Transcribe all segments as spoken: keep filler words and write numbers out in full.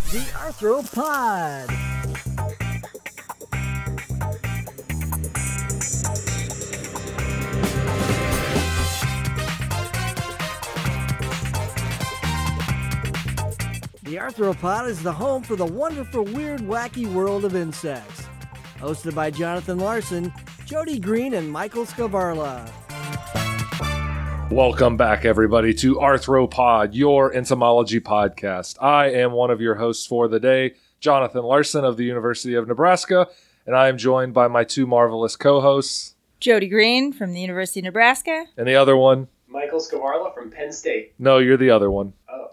The Arthropod. The Arthropod is the home for the wonderful, weird, wacky world of insects. Hosted by Jonathan Larson, Jody Green, and Michael Scavarla. Welcome back, everybody, to Arthropod, your entomology podcast. I am one of your hosts for the day, Jonathan Larson of the University of Nebraska, and I am joined by my two marvelous co-hosts, Jody Green from the University of Nebraska. And the other one, Michael Scavarla from Penn State. No, you're the other one. Oh.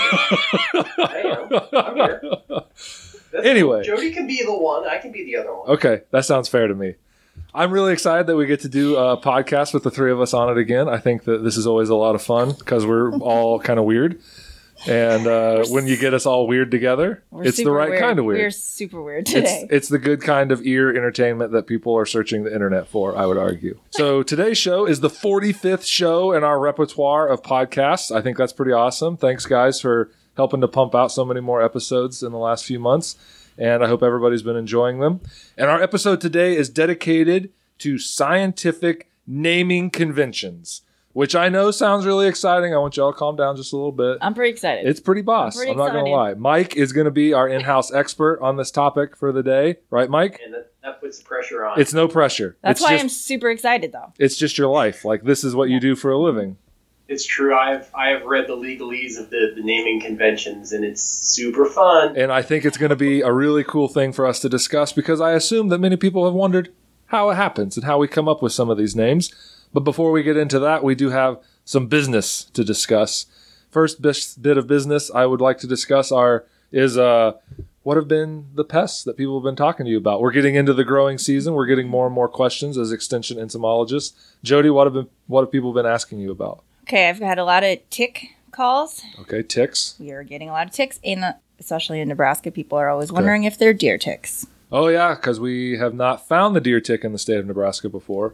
I am. I'm here. That's Anyway. Cool. Jody can be the one. I can be the other one. Okay, that sounds fair to me. I'm really excited that we get to do a podcast with the three of us on it again. I think that this is always a lot of fun because we're all kind of weird. And uh, when you get us all weird together, it's the right weird. kind of weird. We're super weird today. It's, it's the good kind of ear entertainment that people are searching the internet for, I would argue. So today's show is the forty-fifth show in our repertoire of podcasts. I think that's pretty awesome. Thanks, guys, for helping to pump out so many more episodes in the last few months. And I hope everybody's been enjoying them. And our episode today is dedicated to scientific naming conventions, which I know sounds really exciting. I want y'all to calm down just a little bit. I'm pretty excited. It's pretty boss. I'm, pretty I'm not going to lie. excited. Mike is going to be our in-house expert on this topic for the day. Right, Mike? And that, that puts the pressure on. It's no pressure. That's it's why just, I'm super excited, though. It's just your life. Like, this is what you do for a living. It's true. I've I have read the legalese of the, the naming conventions, and it's super fun. And I think it's going to be a really cool thing for us to discuss because I assume that many people have wondered how it happens and how we come up with some of these names. But before we get into that, we do have some business to discuss. First bit of business I would like to discuss are is uh, what have been the pests that people have been talking to you about. We're getting into the growing season. We're getting more and more questions as extension entomologists. Jody, what have been what have people been asking you about? Okay, I've had a lot of tick calls. Okay, ticks. We are getting a lot of ticks, and uh, especially in Nebraska, people are always wondering okay. if they're deer ticks. Oh, yeah, because we have not found the deer tick in the state of Nebraska before.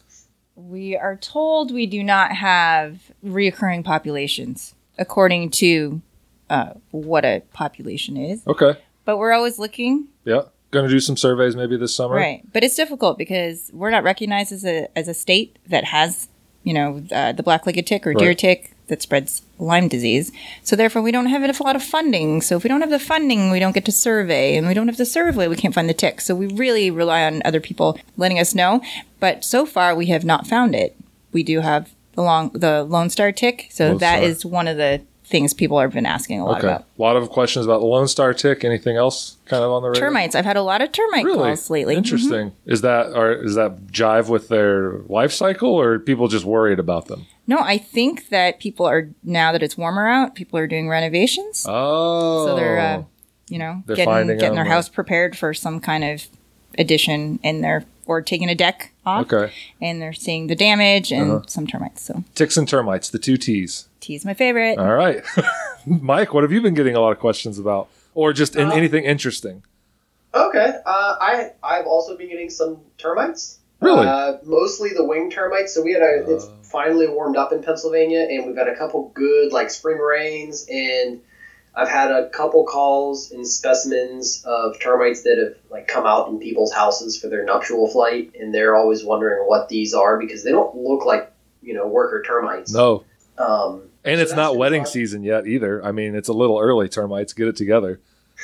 We are told we do not have reoccurring populations, according to uh, what a population is. Okay. But we're always looking. Yeah. Going to do some surveys maybe this summer. Right. But it's difficult because we're not recognized as a as a state that has, you know, uh, the black-legged tick or deer right. tick that spreads Lyme disease. So therefore, we don't have a lot of funding. So if we don't have the funding, we don't get to survey. And we don't have the survey, we can't find the tick. So we really rely on other people letting us know. But so far, we have not found it. We do have the long, the Lone Star tick. So Lone that Star. is one of the things people have been asking a lot okay. about. A lot of questions about the Lone Star tick. Anything else kind of on the radar? Termites. I've had a lot of termite really? calls lately. Interesting. Mm-hmm. Is that or is that jive with their life cycle, or are people just worried about them? No, I think that people are, now that it's warmer out, people are doing renovations. Oh. So they're, uh, you know, they're getting, getting their like... house prepared for some kind of addition in their, or taking a deck off. Okay. And they're seeing the damage and uh-huh. some termites. So ticks and termites, the two T's. T's my favorite. All right. Mike, what have you been getting a lot of questions about? Or just in, uh, anything interesting? Okay. Uh, I, I've also been getting some termites. Really? Uh, mostly the winged termites. So we had a, uh, it's finally warmed up in Pennsylvania, and we've had a couple good like spring rains, and I've had a couple calls and specimens of termites that have like come out in people's houses for their nuptial flight, and they're always wondering what these are because they don't look like, you know, worker termites. No. Um, and so it's not wedding fun. season yet either. I mean, it's a little early, termites. Get it together.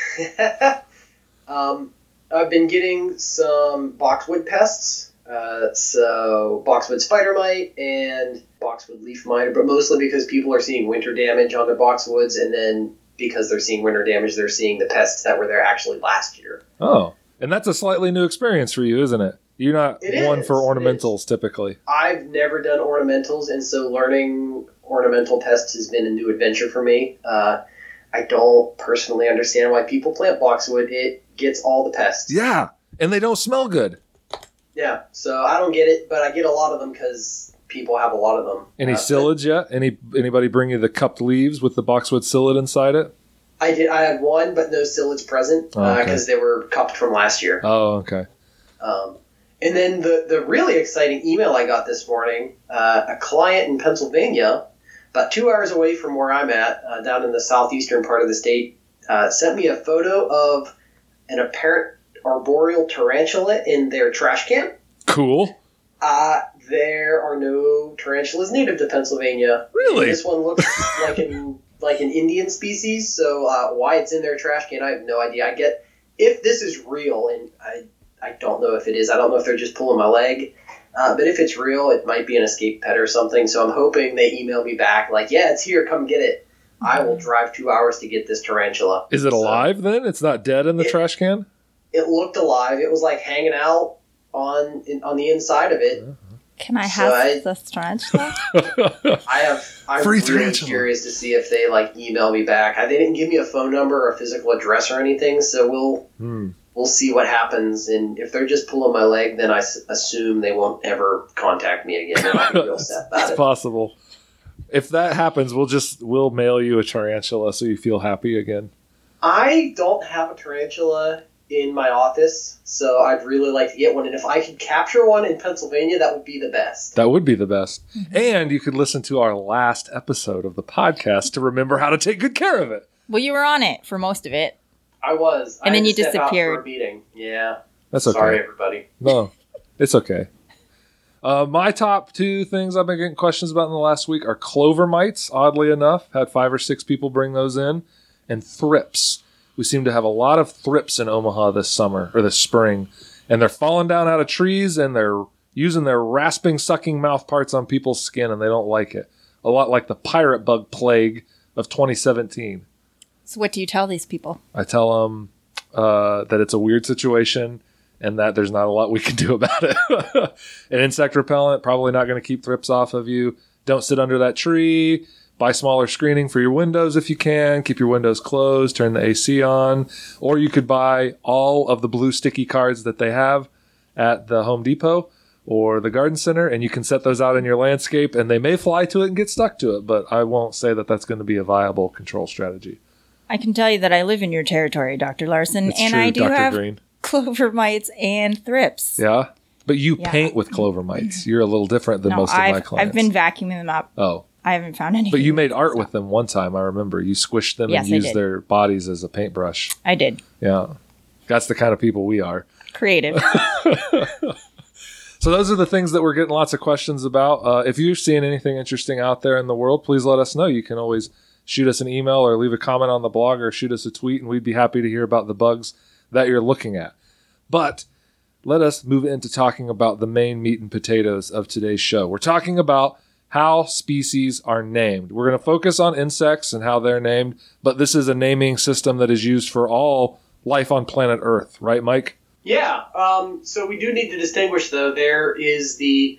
um, I've been getting some boxwood pests. Uh, so boxwood spider mite and boxwood leaf mite, but mostly because people are seeing winter damage on their boxwoods, and then because they're seeing winter damage, they're seeing the pests that were there actually last year. Oh, and that's a slightly new experience for you, isn't it? You're not it one is. for ornamentals typically. I've never done ornamentals, and so learning ornamental pests has been a new adventure for me. Uh, I don't personally understand why people plant boxwood. It gets all the pests. Yeah, and they don't smell good. Yeah, so I don't get it, but I get a lot of them because people have a lot of them. Any uh, psyllids yet? Any anybody bring you the cupped leaves with the boxwood psyllid inside it? I did. I had one, but no psyllids present because oh, okay. uh, they were cupped from last year. Oh, okay. Um, and then the the really exciting email I got this morning, uh, a client in Pennsylvania, about two hours away from where I'm at, uh, down in the southeastern part of the state, uh, sent me a photo of an apparent arboreal tarantula in their trash can. Cool. Uh, there are no tarantulas native to Pennsylvania. Really? This one looks like an like an Indian species, so uh, why it's in their trash can, I have no idea. I get if this is real, and I I don't know if it is. I don't know if they're just pulling my leg. Uh, but if it's real, it might be an escape pet or something. So I'm hoping they email me back like, yeah, it's here. Come get it. I will drive two hours to get this tarantula. Is it So alive then? It's not dead in the It- trash can? it looked alive. It was like hanging out on in, on the inside of it. Can I So have I- this tarantula? I have. I'm Free really tarantula. curious to see if they like email me back. I, they didn't give me a phone number or a physical address or anything, so we'll Hmm. we'll see what happens. And if they're just pulling my leg, then I s- assume they won't ever contact me again. And I'll be real sad about It's it. possible. If that happens, we'll just we'll mail you a tarantula so you feel happy again. I don't have a tarantula in my office, so I'd really like to get one. And if I could capture one in Pennsylvania, that would be the best. That would be the best. And you could listen to our last episode of the podcast to remember how to take good care of it. Well, you were on it for most of it. I was. And I then had you to step out for disappeared. a meeting. Yeah. That's okay. Sorry, everybody. No, it's okay. Uh, my top two things I've been getting questions about in the last week are clover mites, oddly enough. Had five or six people bring those in. And thrips. We seem to have a lot of thrips in Omaha this summer, or this spring. And they're falling down out of trees, and they're using their rasping, sucking mouth parts on people's skin, and they don't like it. A lot like the pirate bug plague of twenty seventeen. So what do you tell these people? I tell them uh, that it's a weird situation and that there's not a lot we can do about it. An insect repellent, probably not going to keep thrips off of you. Don't sit under that tree. Buy smaller screening for your windows if you can. Keep your windows closed. Turn the A C on. Or you could buy all of the blue sticky cards that they have at the Home Depot or the garden center, and you can set those out in your landscape, and they may fly to it and get stuck to it, but I won't say that that's going to be a viable control strategy. I can tell you that I live in your territory, Doctor Larson, It's and true, I do Doctor have Green. clover mites and thrips. Yeah? But you Yeah. paint with clover mites. You're a little different than No, most of I've, my clients. I've been vacuuming them up. Oh. I haven't found any. But you made art with them one time, I remember. You squished them Yes, and I used did. their bodies as a paintbrush. I did. Yeah. That's the kind of people we are. Creative. So those are the things that we're getting lots of questions about. Uh, if you're seeing anything interesting out there in the world, please let us know. You can always shoot us an email or leave a comment on the blog or shoot us a tweet, and we'd be happy to hear about the bugs that you're looking at. But let us move into talking about the main meat and potatoes of today's show. We're talking about how species are named. We're going to focus on insects and how they're named, but this is a naming system that is used for all life on planet Earth, right, Mike? Yeah. Um, so we do need to distinguish, though. There is the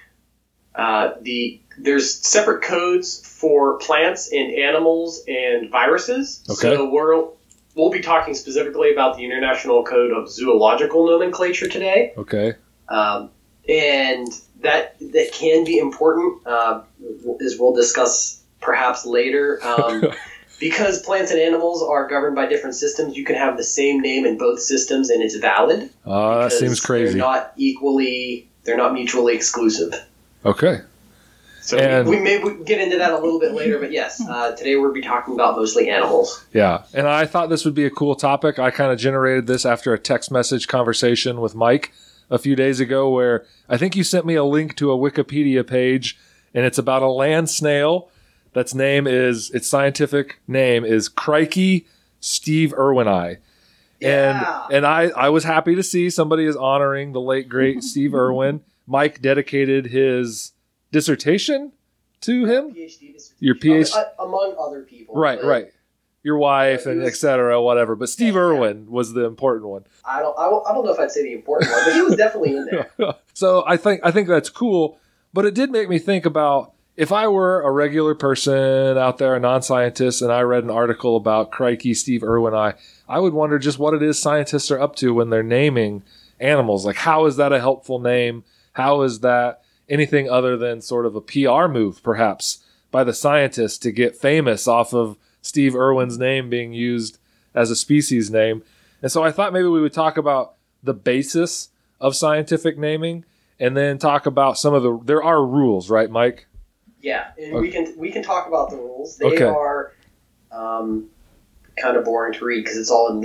uh, the there's separate codes for plants and animals and viruses. Okay. So we're we'll be talking specifically about the International Code of Zoological Nomenclature today, Okay. um, and that that can be important, uh, as we'll discuss perhaps later. Um, Because plants and animals are governed by different systems, you can have the same name in both systems and it's valid. Uh, that because seems crazy. They're not equally, they're not mutually exclusive. Okay. So And- we, we may we get into that a little bit later, but yes, uh, today we'll be talking about mostly animals. Yeah. And I thought this would be a cool topic. I kind of generated this after a text message conversation with Mike a few days ago where I think you sent me a link to a Wikipedia page, and it's about a land snail that's name is, its scientific name is Crikey Steve Irwini. Yeah. And and I, I was happy to see somebody is honoring the late, great Steve Irwin. Mike dedicated his dissertation to him. PhD dissertation. Your PhD Uh, among other people. Right, but right. Your wife Yeah, he and was- et cetera, whatever. But Steve Yeah. Irwin was the important one. I don't, I don't I don't know if I'd say the important one, but he was definitely in there. So I think I think that's cool. But it did make me think about if I were a regular person out there, a non-scientist, and I read an article about Crikey Steve Irwini, I would wonder just what it is scientists are up to when they're naming animals. Like, how is that a helpful name? How is that anything other than sort of a P R move, perhaps, by the scientists to get famous off of Steve Irwin's name being used as a species name? And so I thought maybe we would talk about the basis of scientific naming and then talk about some of the, there are rules, right, Mike? Yeah, and Okay. we can we can talk about the rules. They Okay. are um, kind of boring to read because it's all in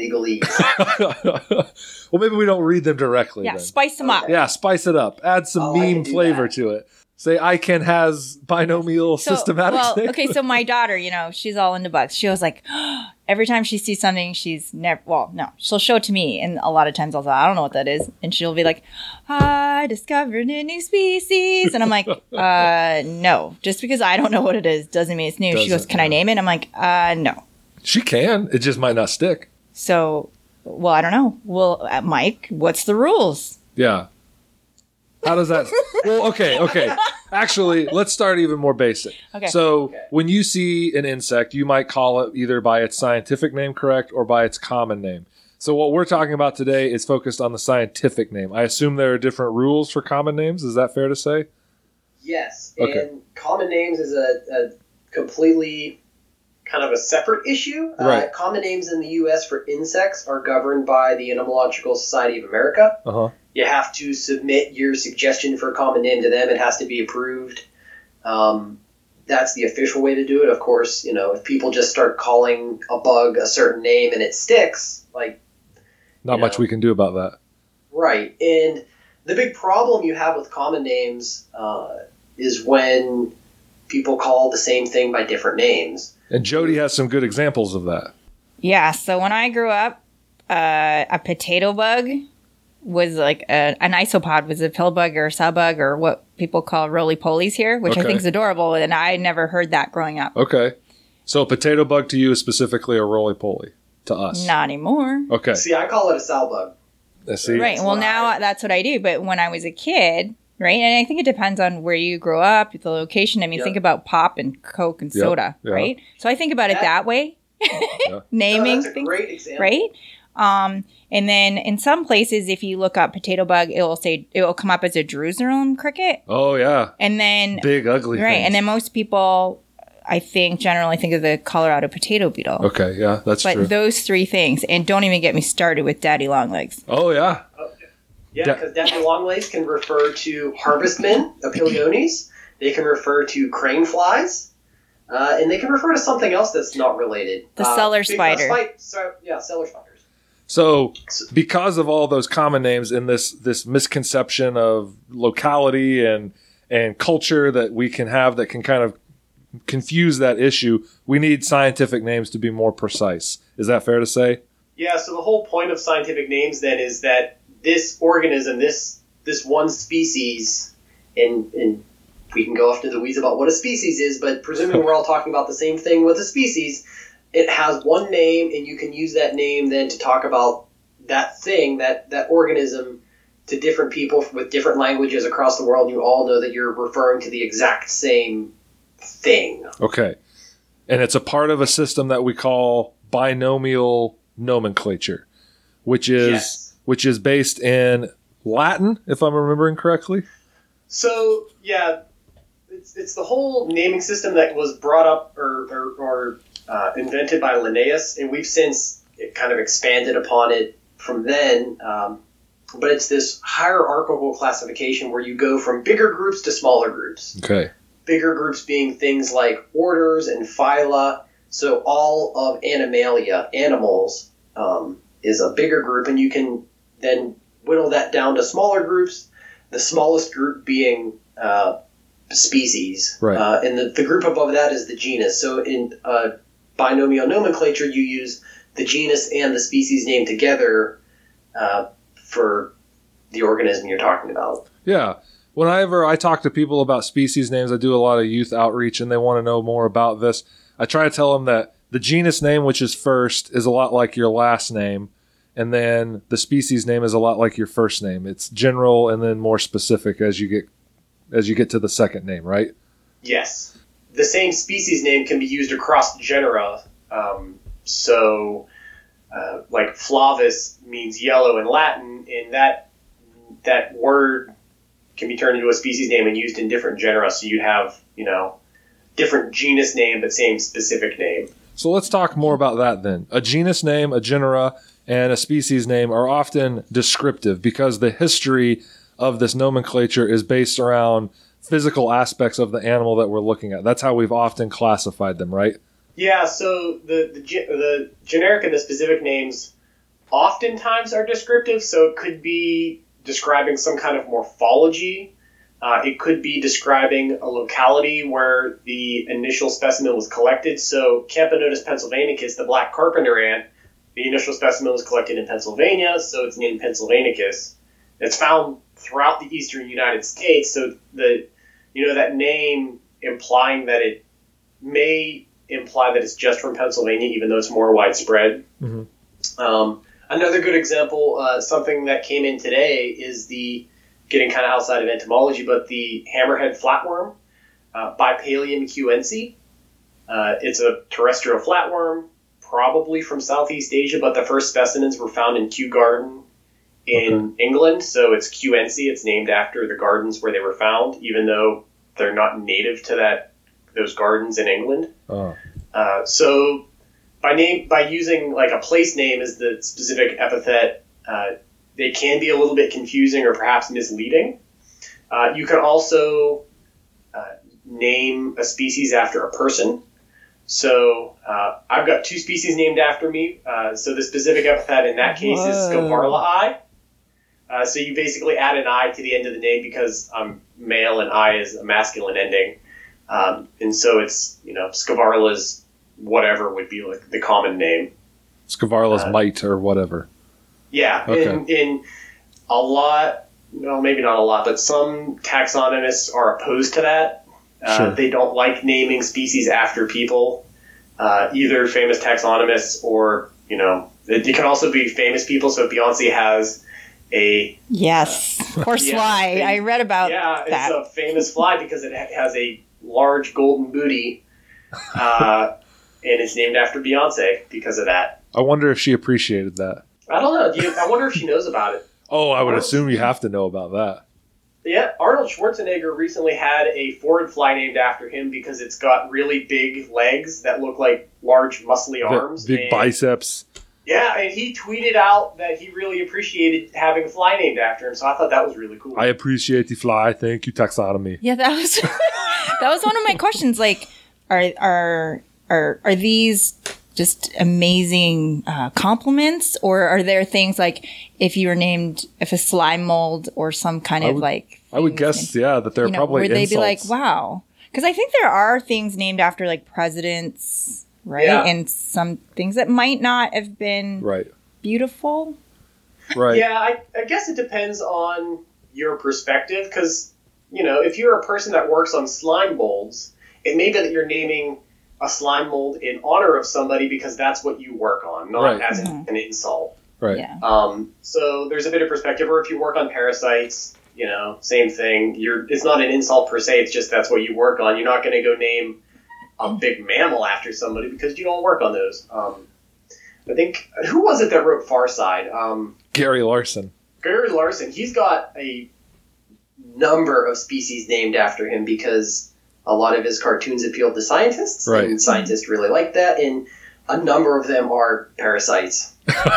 legalese. Well, maybe we don't read them directly. Yeah, then. spice them up. Yeah, spice it up. Add some Oh, I meme can do flavor that. to it. Say ICANN has binomial So, systematic. well, name. okay, so my daughter, you know, she's all into bugs. She was like, every time she sees something, she's never, well, no, she'll show it to me. And a lot of times I'll say, I don't know what that is. And she'll be like, I discovered a new species. And I'm like, uh, no, just because I don't know what it is doesn't mean it's new. She goes, Doesn't, can I yeah. name it? I'm like, uh, no. She can. It just might not stick. So, well, I don't know. Well, uh, Mike, what's the rules? Yeah. How does that? Well, okay, okay. Actually, let's start even more basic. Okay. So, Okay. when you see an insect, you might call it either by its scientific name, correct, or by its common name. So, what we're talking about today is focused on the scientific name. I assume there are different rules for common names. Is that fair to say? Yes, Okay. and common names is a, a completely kind of a separate issue. Right. Uh, common names in the U S for insects are governed by the Entomological Society of America. Uh huh. You have to submit your suggestion for a common name to them. It has to be approved. Um, that's the official way to do it. Of course, you know, if people just start calling a bug a certain name and it sticks, like, Not You much know. we can do about that. right. And the big problem you have with common names uh, is when people call the same thing by different names. And Jody has some good examples of that. Yeah, so when I grew up, uh, a potato bug was like a, an isopod, was a pill bug or a cell bug or what people call roly-polies here, which I Okay. think is adorable, and I never heard that growing up. Okay. So, a potato bug to you is specifically a roly-poly to us. Not anymore. Okay. See, I call it a sow bug. I see. Right. Well, what now I- that's what I do. But when I was a kid, right, and I think it depends on where you grow up, the location. I mean, Yep. think about pop and Coke and Yep, soda, yeah. right? So I think about it That- that way, Yeah. naming No, that's a things, great example. right? Um, and then in some places, if you look up potato bug, it will say it will come up as a Jerusalem cricket, Oh, yeah. and then Big, ugly right, things. and then most people, I think, generally think of the Colorado potato beetle. Okay, yeah, that's But true. those three things, and don't even get me started with daddy longlegs. oh, yeah. Yeah, Da- because daddy longlegs can refer to harvestmen, Apiliones. They can refer to crane flies. Uh, and they can refer to something else that's not related. The uh, cellar big- uh, spider. spi- so, yeah, cellar spiders. So, because of all those common names and this this misconception of locality and and culture that we can have that can kind of confuse that issue, we need scientific names to be more precise. Is that fair to say? Yeah, so the whole point of scientific names then is that this organism, this this one species, and, and we can go off to the weeds about what a species is, but presuming we're all talking about the same thing with a species, it has one name, and you can use that name then to talk about that thing, that, that organism, to different people with different languages across the world. You all know that you're referring to the exact same thing. Okay. And it's a part of a system that we call binomial nomenclature, which is Yes. which is based in Latin, if I'm remembering correctly. So yeah, it's, it's the whole naming system that was brought up or or, or uh, invented by Linnaeus, and we've since kind of expanded upon it from then. Um, but it's this hierarchical classification where you go from bigger groups to smaller groups. Okay. Bigger groups being things like orders and phyla. So all of Animalia, animals, um, is a bigger group, and you can then whittle that down to smaller groups. The smallest group being uh, species, Right. uh, and the, the group above that is the genus. So in uh, binomial nomenclature, you use the genus and the species name together uh, for the organism you're talking about. Yeah. Whenever I talk to people about species names, I do a lot of youth outreach and they want to know more about this. I try to tell them that the genus name, which is first, is a lot like your last name. And then the species name is a lot like your first name. It's general and then more specific as you get as you get to the second name, right? Yes. The same species name can be used across genera. Um, so, uh, like flavus means yellow in Latin, and that that word can be turned into a species name and used in different genera. So you have, you know, different genus name but same specific name. So let's talk more about that then. A genus name, a genera, and a species name are often descriptive because the history of this nomenclature is based around physical aspects of the animal that we're looking at. That's how we've often classified them, right? Yeah, so the, the the generic and the specific names oftentimes are descriptive, so it could be describing some kind of morphology. Uh, it could be describing a locality where the initial specimen was collected. So Camponotus pennsylvanicus, the black carpenter ant, the initial specimen was collected in Pennsylvania, so it's named Pennsylvanicus. It's found throughout the eastern United States, so the you know that name implying that it may imply that it's just from Pennsylvania, even though it's more widespread. Mm-hmm. Um, another good example, uh, something that came in today, is the, getting kind of outside of entomology, but the hammerhead flatworm, uh, Bipalium cuensi. Uh, it's a terrestrial flatworm, probably from Southeast Asia, but the first specimens were found in Kew Garden in okay. England, so it's cuensi. It's named after the gardens where they were found, even though they're not native to that those gardens in England. Oh. Uh, so by name, by using like a place name as the specific epithet, uh, they can be a little bit confusing or perhaps misleading. Uh, you can also uh, name a species after a person. So uh, I've got two species named after me. Uh, so the specific epithet in that case Whoa. is Scavarla. Uh, so you basically add an I to the end of the name because I'm male and I is a masculine ending. Um, and so it's, you know, Scavarla's whatever would be like the common name. Scavarla's uh, mite or whatever. Yeah. Okay. In, in a lot, well, maybe not a lot, but some taxonomists are opposed to that. Uh, sure. They don't like naming species after people, uh, either famous taxonomists or, you know, it, it can also be famous people. So Beyonce has a yes, uh, horse fly. Yeah, I read about yeah, that. It's a famous fly because it ha- has a large golden booty, uh, and it's named after Beyonce because of that. I wonder if she appreciated that. I don't know. Do you, I wonder if she knows about it. Oh, I would Arnold, assume you have to know about that. Yeah, Arnold Schwarzenegger recently had a forward fly named after him because it's got really big legs that look like large, muscly arms. Big and, biceps. Yeah, and he tweeted out that he really appreciated having a fly named after him, so I thought that was really cool. I appreciate the fly. Thank you, taxonomy. Yeah, that was that was one of my questions. Like, are are are are these just amazing uh, compliments, or are there things like if you were named if a slime mold or some kind I of would, like? I would guess, named, yeah, that they're you know, probably would they insults. be like, wow? Because I think there are things named after like presidents. Right. Yeah. And some things that might not have been right. beautiful. Right. Yeah, I, I guess it depends on your perspective because, you know, if you're a person that works on slime molds, it may be that you're naming a slime mold in honor of somebody because that's what you work on, not right. as mm-hmm. an, an insult. Right. Yeah. Um, so there's a bit of perspective. Or if you work on parasites, you know, same thing. You're it's not an insult per se. It's just that's what you work on. You're not going to go name a big mammal after somebody because you don't work on those. Um, I think, who was it that wrote Far Side? Um, Gary Larson. Gary Larson. He's got a number of species named after him because a lot of his cartoons appealed to scientists. Right. And scientists really like that. And a number of them are parasites.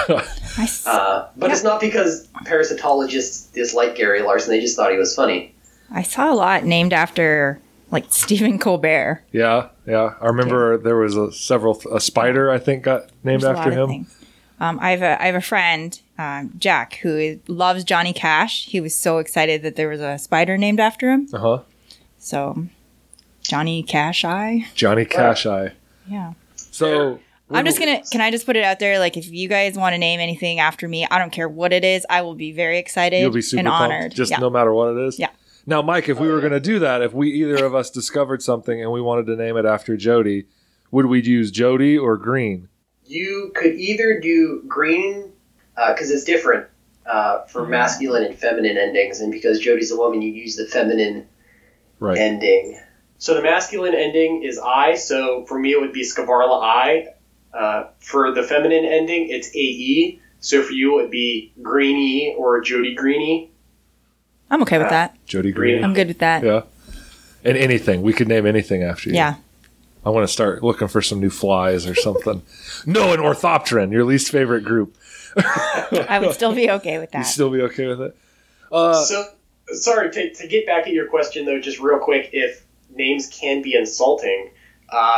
uh, but yeah. It's not because parasitologists dislike Gary Larson. They just thought he was funny. I saw a lot named after like Stephen Colbert. Yeah, yeah. I remember okay. there was a several a spider I think got named There's after him. Um, I have a I have a friend um, Jack who is, loves Johnny Cash. He was so excited that there was a spider named after him. Uh huh. So Johnny Cash Eye. Johnny Cash Eye. Yeah. So. I'm just gonna. Can I just put it out there? Like, if you guys want to name anything after me, I don't care what it is. I will be very excited. You'll be super and pumped, honored. just yeah. no matter what it is. Yeah. Now, Mike, if we were going to do that, if we either of us discovered something and we wanted to name it after Jody, would we use Jody or Green? You could either do Green because uh, it's different uh, for masculine and feminine endings, and because Jody's a woman, you use the feminine right. ending. So the masculine ending is I. So for me, it would be Scavarla I. Uh, for the feminine ending, it's A E. So for you, it would be Greenie or Jody Greenie. I'm okay with uh, that. Jody Greenie. I'm good with that. Yeah. And anything. We could name anything after you. Yeah. I want to start looking for some new flies or something. No, an orthopteran, your least favorite group. I would still be okay with that. You'd still be okay with it? Uh, so, sorry, to, to get back at your question, though, just real quick, if names can be insulting, uh,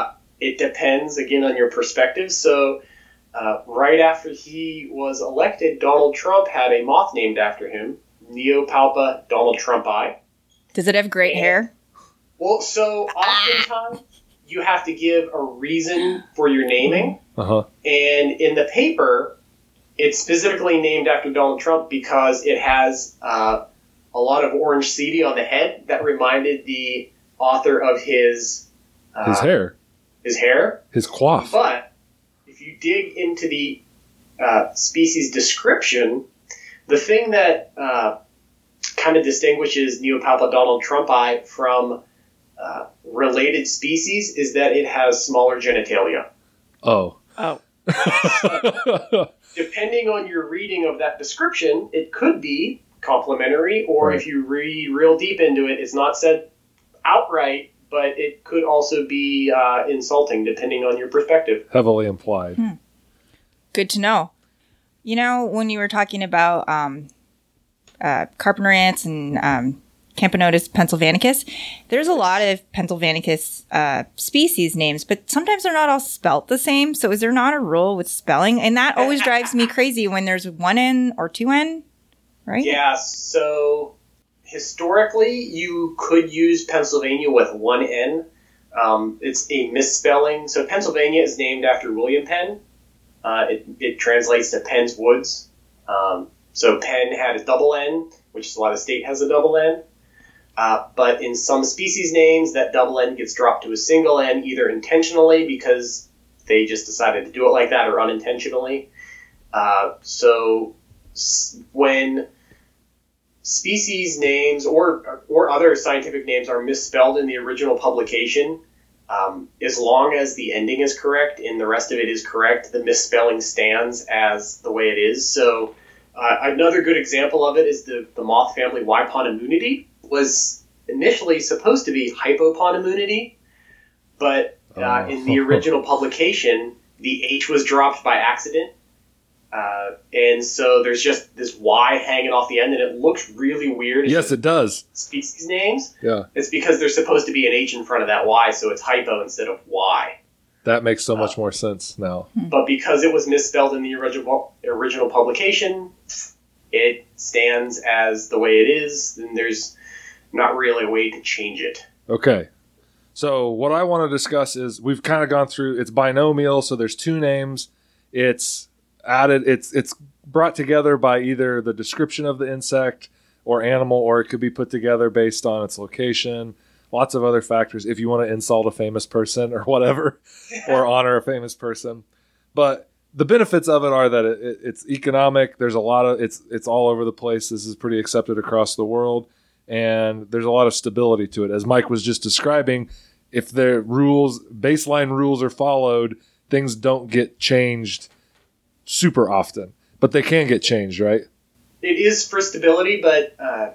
it depends, again, on your perspective. So uh, right after he was elected, Donald Trump had a moth named after him, Neopalpa Donald Trumpi. Does it have great And- hair? Well, so oftentimes you have to give a reason for your naming. Uh-huh. And in the paper, it's specifically named after Donald Trump because it has uh, a lot of orange seedy on the head that reminded the author of his uh, His hair. His hair. His coif. But if you dig into the uh, species description, the thing that uh, kind of distinguishes Neopalpa Donald Trumpi from uh, related species is that it has smaller genitalia. Oh. Oh. Depending on your reading of that description, it could be complimentary, or Right. if you read real deep into it, it's not said outright, but it could also be uh, insulting, depending on your perspective. Heavily implied. Hmm. Good to know. You know, when you were talking about um, uh, carpenter ants and um, Camponotus pennsylvanicus, there's a lot of pennsylvanicus uh, species names, but sometimes they're not all spelt the same. So is there not a rule with spelling? And that always drives me crazy when there's one N or two N, right? Yeah, so historically, you could use Pennsylvania with one N. Um, it's a misspelling. So Pennsylvania is named after William Penn. Uh, it, it translates to Penn's Woods. Um, so Penn had a double N, which is why the state has a double N. Uh, but in some species names, that double N gets dropped to a single N, either intentionally because they just decided to do it like that, or unintentionally. Uh, so s- when species names or or other scientific names are misspelled in the original publication, um, as long as the ending is correct and the rest of it is correct, the misspelling stands as the way it is. So uh, another good example of it is the, the moth family Yponemonidae was initially supposed to be Hypoponemunity, but uh, Oh. in the original publication, the H was dropped by accident. Uh, and so there's just this Y hanging off the end, and it looks really weird. It's Yes, just it does. species names. Yeah. It's because there's supposed to be an H in front of that Y, so it's hypo instead of Y. That makes so much more sense now. But because it was misspelled in the original original publication, it stands as the way it is, and there's not really a way to change it. Okay. So what I want to discuss is we've kind of gone through, it's binomial, so there's two names. It's added, it's it's brought together by either the description of the insect or animal, or it could be put together based on its location. Lots of other factors if you want to insult a famous person or whatever, or honor a famous person. But the benefits of it are that it, it, it's economic. There's a lot of, it's it's all over the place. This is pretty accepted across the world. And there's a lot of stability to it. As Mike was just describing, if the rules, baseline rules are followed, things don't get changed super often. But they can get changed, right? It is for stability, but uh,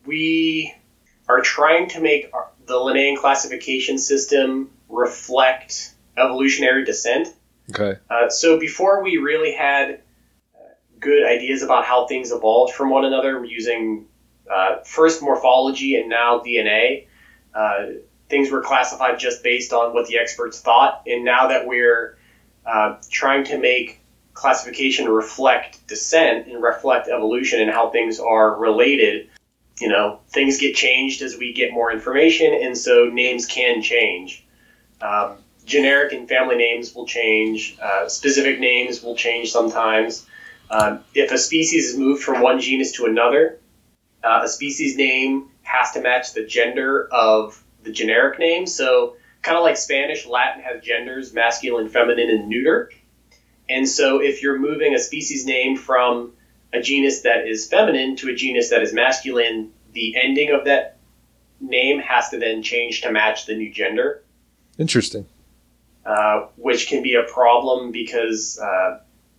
we are trying to make our, the Linnaean classification system reflect evolutionary descent. Okay. Uh, so before we really had uh, good ideas about how things evolved from one another, we're using uh, first morphology and now D N A. Uh, things were classified just based on what the experts thought. And now that we're uh, trying to make classification reflect descent and reflect evolution and how things are related, you know, things get changed as we get more information, and so names can change. Um, generic and family names will change. Uh, specific names will change sometimes. Um, if a species is moved from one genus to another, uh, a species name has to match the gender of the generic name. So kind of like Spanish, Latin has genders, masculine, feminine, and neuter. And so if you're moving a species name from a genus that is feminine to a genus that is masculine, the ending of that name has to then change to match the new gender. Interesting. Uh, which can be a problem because, uh,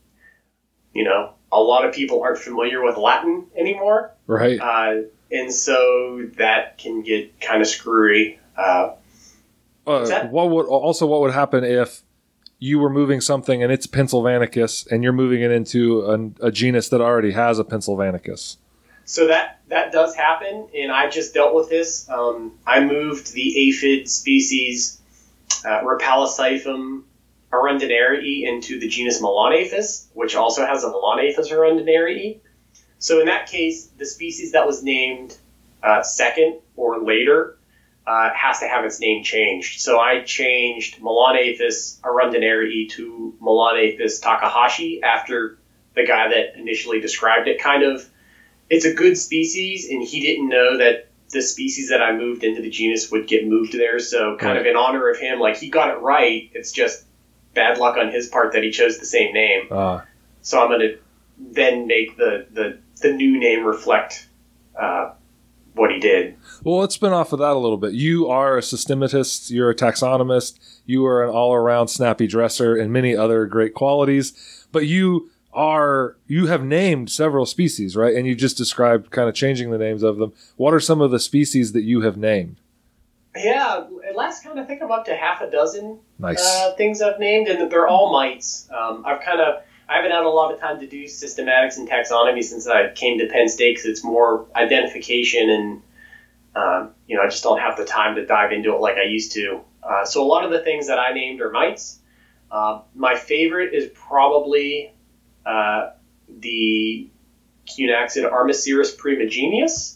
you know, a lot of people aren't familiar with Latin anymore. Right. Uh, and so that can get kind of screwy. Uh, Uh, that- what would also what would happen if you were moving something and it's Pennsylvanicus and you're moving it into a, a genus that already has a Pennsylvanicus? So that, that does happen, and I just dealt with this. Um, I moved the aphid species uh, Rhopalocyphum arundinarii into the genus Melanoaphis, which also has a Melanoaphis arundinarii. So in that case, the species that was named uh, second or later uh, has to have its name changed. So I changed Melanoaphis arundinarii to Melanoaphis takahashi after the guy that initially described it. Kind of, it's a good species, and he didn't know that the species that I moved into the genus would get moved there. So kind of in honor of him, like he got it right. It's just bad luck on his part that he chose the same name. Uh, so I'm going to then make the, the, the new name reflect uh, what he did. well, let's spin off of that a little bit. You are a systematist. You're a taxonomist. You are an all-around snappy dresser and many other great qualities. But you are you have named several species, right? And you just described kind of changing the names of them. What are some of the species that you have named? Yeah, at last count, I think I'm up to half a dozen Nice. uh, things I've named, and they're all mites. Um, I've kind of I haven't had a lot of time to do systematics and taxonomy since I came to Penn State, because it's more identification, and um, you know I just don't have the time to dive into it like I used to. Uh, so a lot of the things that I named are mites. Uh, my favorite is probably uh, the Cunaxid Armiceris primigenius.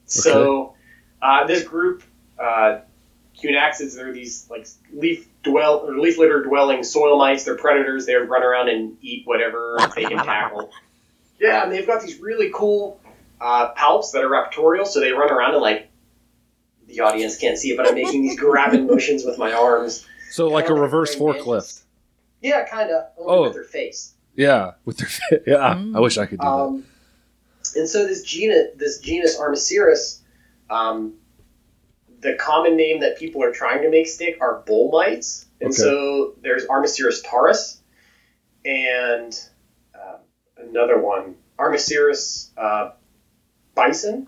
So uh, this group. Uh, Cunaxids, they're these like leaf dwell or leaf litter dwelling soil mites. They're predators. They run around and eat whatever they can tackle. Yeah, and they've got these really cool uh, palps that are raptorial, so they run around and like the audience can't see it, but I'm making these grabbing motions with my arms. So like a Kinda reverse praying forklift. mantis. Yeah, kind of. Only Oh. with their face. Yeah, with their fa- yeah. Mm. I wish I could do that. Um, and so this genus, this genus Armiceris, um, the common name that people are trying to make stick are bull mites. And Okay. so there's Armiceris taurus and uh, another one, Armiceris uh, bison.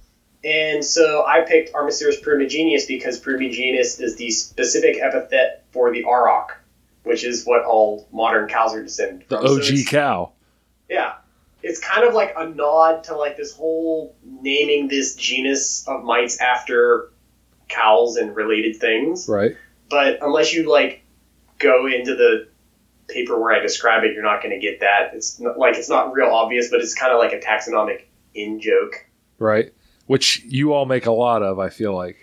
And so I picked Armiceris primigenius because primigenius is the specific epithet for the auroch, which is what all modern cows are descended The from. So O G it's- cow. yeah. It's kind of like a nod to like this whole naming this genus of mites after cows and related things. Right. But unless you like go into the paper where I describe it, you're not going to get that. It's not, like it's not real obvious, but it's kind of like a taxonomic in joke. Right. Which you all make a lot of, I feel like.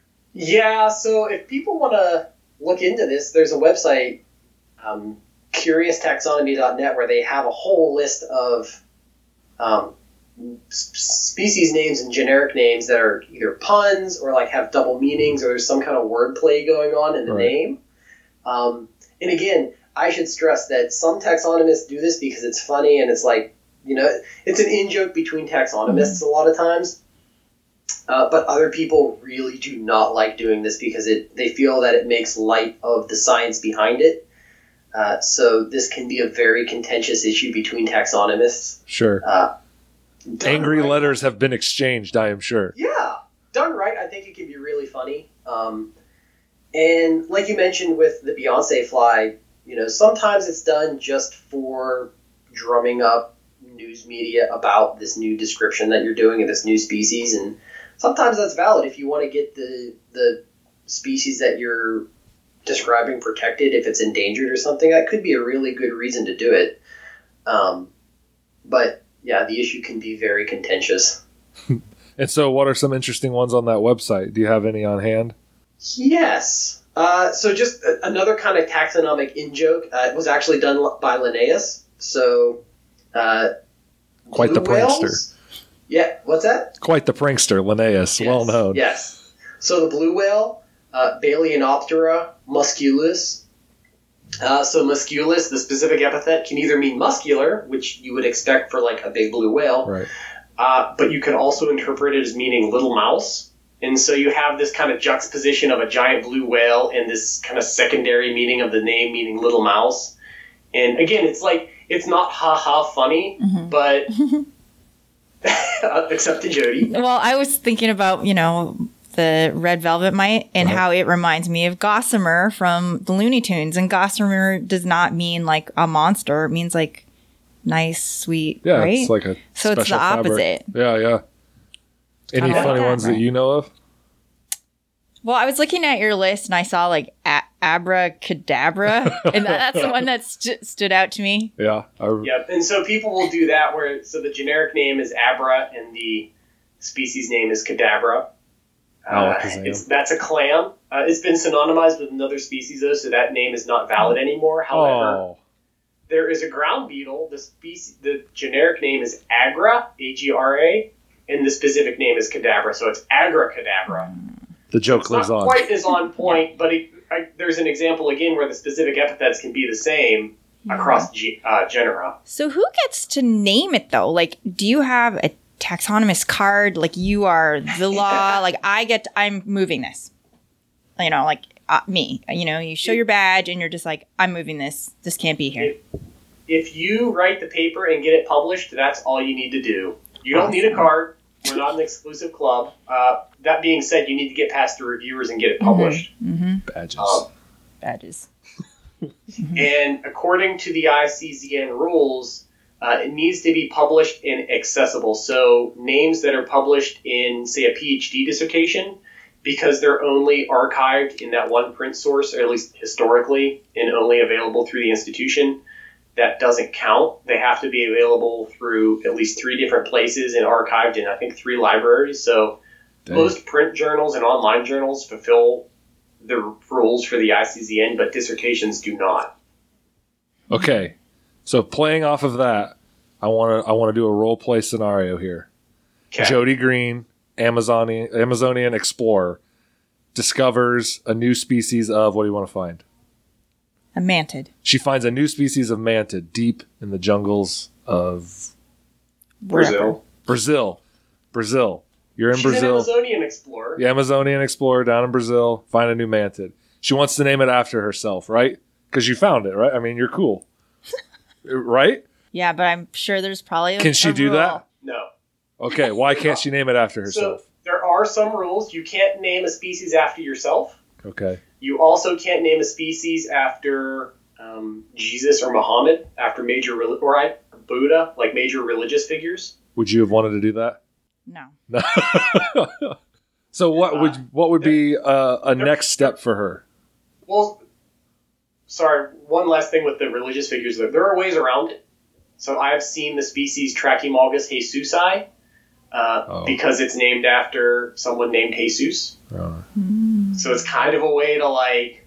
Yeah, so if people want to look into this, there's a website, um, curious taxonomy dot net, where they have a whole list of um, s- species names and generic names that are either puns or like have double meanings, or there's some kind of wordplay going on in the Right. name. Um, and again, I should stress that some taxonomists do this because it's funny and it's like, you know, it's an in-joke between taxonomists a lot of times. Uh, but other people really do not like doing this because it they feel that it makes light of the science behind it. Uh, so this can be a very contentious issue between taxonomists. Sure. Uh, done Angry right- letters have been exchanged, I am sure. Yeah, done right, I think it can be really funny. Um, and like you mentioned with the Beyonce fly, you know, sometimes it's done just for drumming up news media about this new description that you're doing of this new species, and sometimes that's valid if you want to get the the species that you're describing protected. If it's endangered or something, that could be a really good reason to do it. Um, but yeah, the issue can be very contentious. And so what are some interesting ones on that website? Do you have any on hand? Yes. Uh, so just a- another kind of taxonomic in-joke. Uh, it was actually done l- by Linnaeus. So uh, Quite the blue whales- prankster. Yeah, what's that? Quite the prankster, Linnaeus, Yes, well known. Yes. So the blue whale, uh, Balaenoptera musculus. Uh, so musculus, the specific epithet, can either mean muscular, which you would expect for like a big blue whale, Right. uh, but you could also interpret it as meaning little mouse. And so you have this kind of juxtaposition of a giant blue whale and this kind of secondary meaning of the name meaning little mouse. And again, it's like, it's not ha-ha funny, Mhm. but except to Jody. Well, I was thinking about, you know, the red velvet mite and Uh-huh. how it reminds me of Gossamer from the Looney Tunes. And Gossamer does not mean like a monster. It means like nice, sweet, Yeah, right? it's like a So it's the special fabric. opposite. Yeah, yeah. Any I like funny that, ones right? that you know of? Well, I was looking at your list and I saw like a- abracadabra, and that, that's the one that st- stood out to me. Yeah. I, Yep. And so people will do that where so the generic name is Abra and the species name is Cadabra. Uh, it's, that's a clam. Uh, it's been synonymized with another species though, so that name is not valid anymore. However, oh. there is a ground beetle. The species, the generic name is Agra, A G R A, and the specific name is Cadabra. So it's Agracadabra. The joke it's lives not on. Quite as on point, but it, I, there's an example again where the specific epithets can be the same across ge- uh, genera. So who gets to name it though? Like, do you have a taxonomist card? Like you are the law. Like I get, to, I'm moving this. You know, like uh, me. You know, you show your badge and you're just like, I'm moving this. This can't be here. If, if you write the paper and get it published, that's all you need to do. You don't need a card. We're not an exclusive club. Uh, that being said, you need to get past the reviewers and get it published. Mm-hmm. Badges. Um, Badges. and according to the I C Z N rules, uh, it needs to be published and accessible. So names that are published in, say, a PhD dissertation, because they're only archived in that one print source, or at least historically, and only available through the institution, that doesn't count. They have to be available through at least three different places and archived in, I think, three libraries. So Dang. Most print journals and online journals fulfill the rules for the I C Z N, but dissertations do not. Okay. So playing off of that, I want to I want to do a role play scenario here. Okay. Jody Green, Amazonian Amazonian explorer, discovers a new species of, what do you want to find? A mantid. She finds a new species of mantid deep in the jungles of Brazil. Brazil. Brazil. You're in She's Brazil. an Amazonian explorer. The Amazonian explorer down in Brazil, find a new mantid. She wants to name it after herself, right? Because you found it, right? I mean, you're cool. Right? Yeah, but I'm sure there's probably a Can she a do rule. that? No. Okay, why can't she name it after herself? So there are some rules. You can't name a species after yourself. Okay. You also can't name a species after um, Jesus or Muhammad, after major reli- or I, Buddha, like major religious figures. Would you have wanted to do that? No. No. So what would what would be uh, a next step for her? Well, sorry, one last thing with the religious figures. There are ways around it. So I've seen the species Trachymolgus jesusi uh, Oh. because it's named after someone named Jesus. Uh, So it's kind of a way to, like,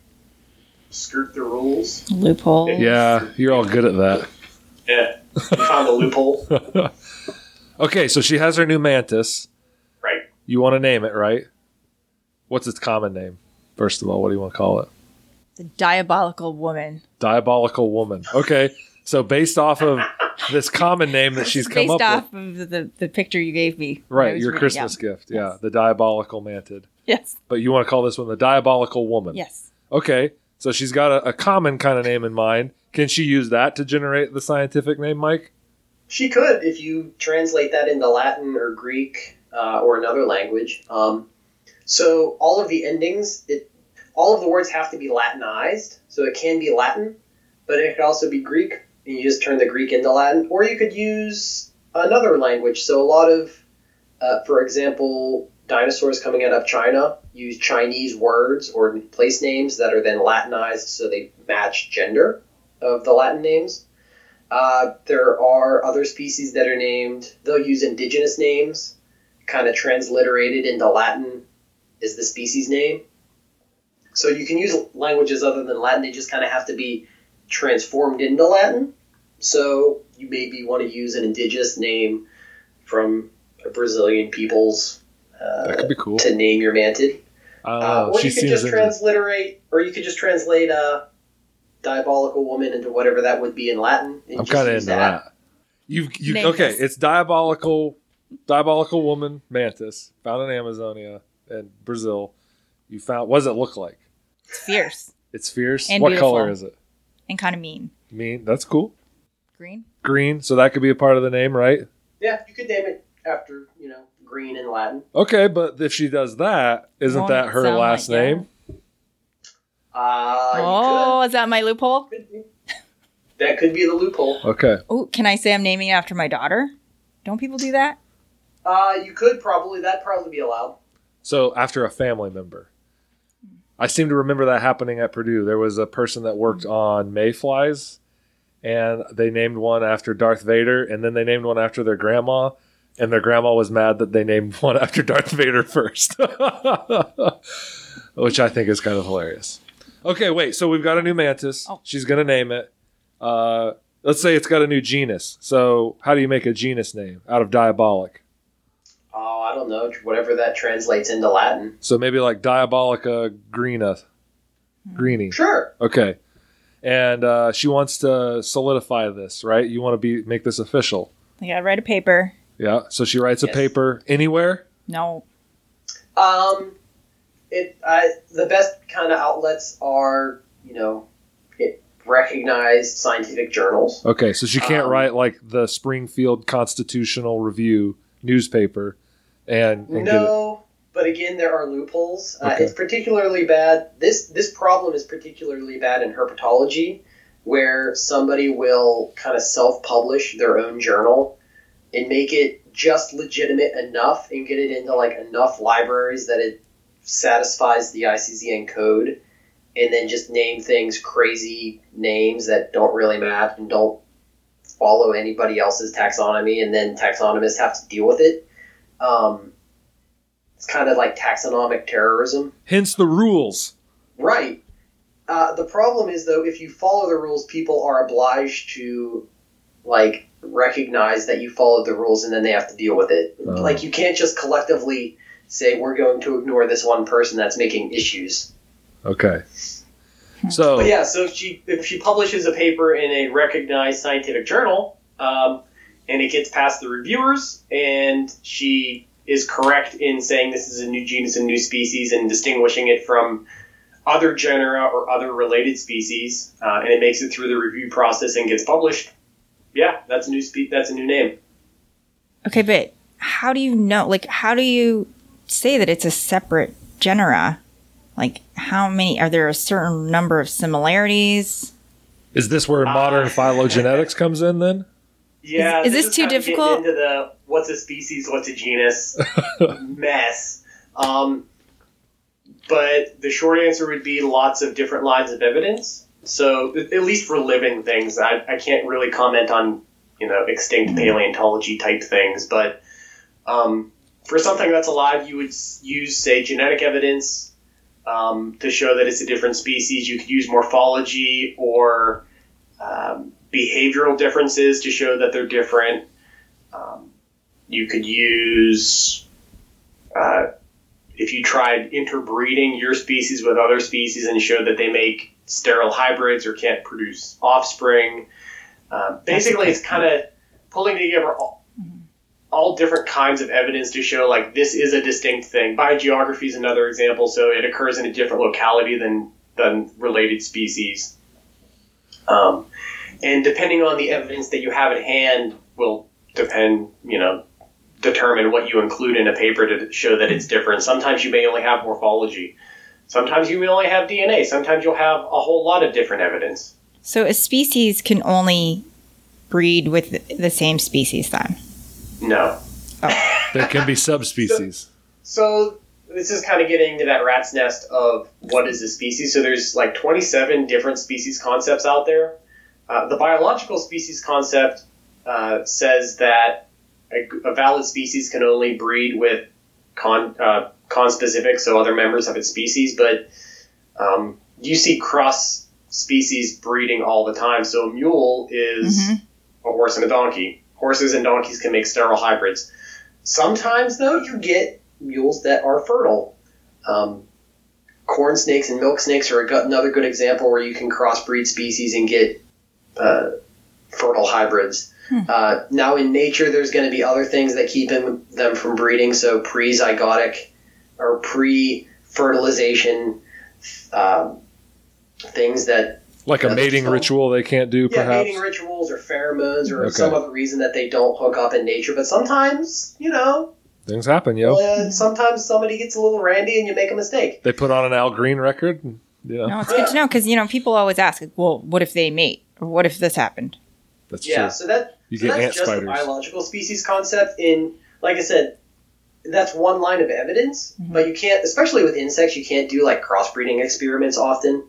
skirt the rules. Loophole. yeah, you're all good at that. Yeah, you found a loophole. Okay, so she has her new mantis. Right. You want to name it, right? What's its common name? First of all, what do you want to call it? The diabolical woman. Diabolical woman. Okay, so based off of this common name that she's come Based up off with, of the, the picture you gave me. when I right? was Your reading- Christmas yeah. gift, yeah, the diabolical mantid. Yes. But you want to call this one the diabolical woman? Yes. Okay, so she's got a, a common kind of name in mind. Can she use that to generate the scientific name, Mike? She could, if you translate that into Latin or Greek uh, or another language. Um, so all of the endings, it, all of the words have to be Latinized. So it can be Latin, but it could also be Greek, and you just turn the Greek into Latin. Or you could use another language. So a lot of, uh, for example, dinosaurs coming out of China use Chinese words or place names that are then Latinized so they match gender of the Latin names. Uh, there are other species that are named, they'll use indigenous names, kind of transliterated into Latin is the species name. So you can use languages other than Latin, they just kind of have to be transformed into Latin. So you maybe want to use an indigenous name from a Brazilian peoples uh, That could be cool. to name your mantid. I don't Uh, know. or she you could seems just into- transliterate, or you could just translate uh, diabolical woman into whatever that would be in Latin. and I'm just kind of use into that. You've you Name okay? this. It's diabolical, diabolical woman mantis found in Amazonia and Brazil. You found. What does it look like? It's fierce It's fierce. And what beautiful. color is it? and kind of mean. Mean. That's cool. Green. Green. So that could be a part of the name, right? Yeah, you could name it after, you know, green in Latin. Okay, but if she does that, isn't Won't that it her sound last like- yeah. name? Uh, Oh, is that my loophole? you could. That could be the loophole. Okay. Oh, can I say I'm naming it after my daughter? Don't people do that? Uh, you could probably, that'd probably be allowed. So after a family member. I seem to remember that happening at Purdue. There was a person that worked on mayflies, and they named one after Darth Vader, and then they named one after their grandma, and their grandma was mad that they named one after Darth Vader first, which I think is kind of hilarious. Okay, wait. So we've got a new mantis. Oh. She's going to name it. Uh, let's say it's got a new genus. So how do you make a genus name out of diabolic? Oh, I don't know. Whatever that translates into Latin. So maybe like Diabolica greena. Greenie. Sure. Okay. And uh, she wants to solidify this, right? You want to be make this official. I gotta write a paper. Yeah. So she writes a Yes. paper anywhere? No. Um, it I, the best kind of outlets are, you know, it, recognized scientific journals. Okay. So she can't Um, write like the Springfield Constitutional Review newspaper and, and get it. No, but again, there are loopholes. Uh, Okay. It's particularly bad. This this problem is particularly bad in herpetology, where somebody will kind of self-publish their own journal and make it just legitimate enough and get it into like enough libraries that it satisfies the I C Z N code, and then just name things crazy names that don't really match and don't follow anybody else's taxonomy, and then taxonomists have to deal with it. Um, it's kind of like taxonomic terrorism. Hence the rules. Right. Uh, the problem is, though, if you follow the rules, people are obliged to, like, recognize that you followed the rules, and then they have to deal with it. Oh. Like, you can't just collectively say, we're going to ignore this one person that's making issues. Okay. So But yeah, so if she if she publishes a paper in a recognized scientific journal, um, and it gets past the reviewers, and she is correct in saying this is a new genus and new species and distinguishing it from other genera or other related species, uh, and it makes it through the review process and gets published, yeah, that's a new spe- that's a new name. Okay, but how do you know? Like, how do you say that it's a separate genera? Like, how many? Are there a certain number of similarities? is this where modern Uh, phylogenetics comes in then? Yeah, Is- is this too kind of getting difficult? Into the what's a species, what's a genus mess. Um, but the short answer would be lots of different lines of evidence. So at least for living things, I, I can't really comment on you know extinct paleontology type things. But um, for something that's alive, you would s- use say genetic evidence um, to show that it's a different species. You could use morphology or um, behavioral differences to show that they're different. Um, you could use, uh, if you tried interbreeding your species with other species and showed that they make sterile hybrids or can't produce offspring. Uh, basically, it's kind of pulling together all, all different kinds of evidence to show, like, this is a distinct thing. Biogeography is another example, so it occurs in a different locality than, than related species. Um, And depending on the evidence that you have at hand will depend, you know, determine what you include in a paper to show that it's different. Sometimes you may only have morphology. Sometimes you may only have D N A. Sometimes you'll have a whole lot of different evidence. So a species can only breed with the same species then? No. There can be subspecies. So this is kind of getting into that rat's nest of what is a species. So there's like twenty-seven different species concepts out there. Uh, the biological species concept uh, says that a, a valid species can only breed with con, uh, conspecific, so other members of its species, but um, you see cross-species breeding all the time. So a mule is Mhm. a horse and a donkey. Horses and donkeys can make sterile hybrids. Sometimes, though, you get mules that are fertile. Um, corn snakes and milk snakes are a go- another good example where you can crossbreed species and get uh, fertile hybrids. Hmm. Uh, now, in nature, there's going to be other things that keep them, them from breeding. So pre-zygotic or pre-fertilization um, things that Like a Yeah, mating so- ritual they can't do, yeah, perhaps? mating rituals or pheromones or Okay. some other reason that they don't hook up in nature. But sometimes, you know, Things happen, yo. uh, sometimes somebody gets a little randy and you make a mistake. They put on an Al Green record. and, You know, No, it's good to know because, you know, people always ask, like, well, what if they mate? Or what if this happened? that's Yeah, true. so that You so get that's ant just spiders. the biological species concept. In like I said, that's one line of evidence, mm-hmm. but you can't, especially with insects, you can't do like crossbreeding experiments often.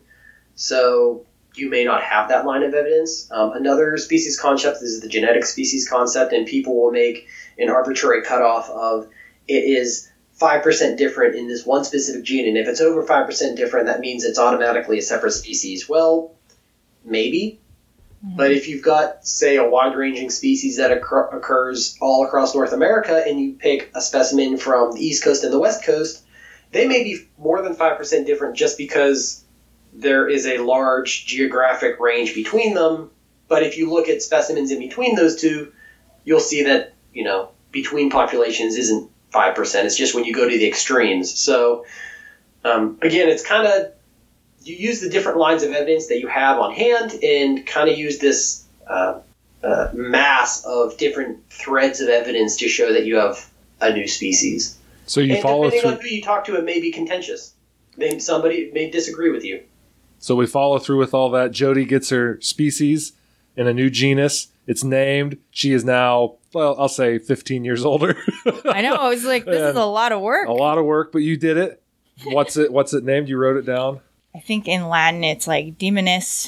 So you may not have that line of evidence. Um, another species concept is the genetic species concept, and people will make an arbitrary cutoff of it is five percent different in this one specific gene, and if it's over five percent different, that means it's automatically a separate species. Well, maybe. Mm-hmm. But if you've got, say, a wide-ranging species that occur- occurs all across North America, and you pick a specimen from the East Coast and the West Coast, they may be more than five percent different just because there is a large geographic range between them. But if you look at specimens in between those two, you'll see that, you know, between populations isn't five percent. It's just when you go to the extremes. So, um, again, it's kind of, you use the different lines of evidence that you have on hand and kind of use this uh, uh, mass of different threads of evidence to show that you have a new species. So you and follow depending through. on who you talk to, it may be contentious. Then somebody may disagree with you. So we follow through with all that. Jody gets her species in a new genus. It's named. She is now, well, I'll say fifteen years older. I know. I was like, this is a lot of work. A lot of work, but you did it. What's it? What's it named? You wrote it down. I think in Latin it's like Demonis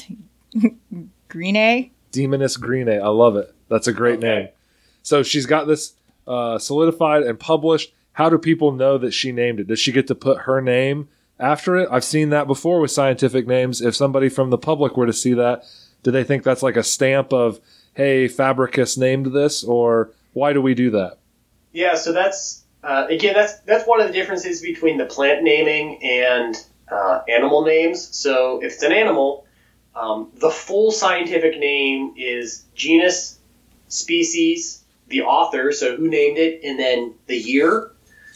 greenae. Demonis greenae. I love it. That's a great okay. name. So she's got this uh, solidified and published. How do people know that she named it? Does she get to put her name after it? I've seen that before with scientific names. If somebody from the public were to see that, do they think that's like a stamp of, hey, Fabricus named this, or why do we do that? Yeah, so that's, uh, again, that's that's one of the differences between the plant naming and uh, animal names. So if it's an animal, um, the full scientific name is genus, species, the author, so who named it, and then the year.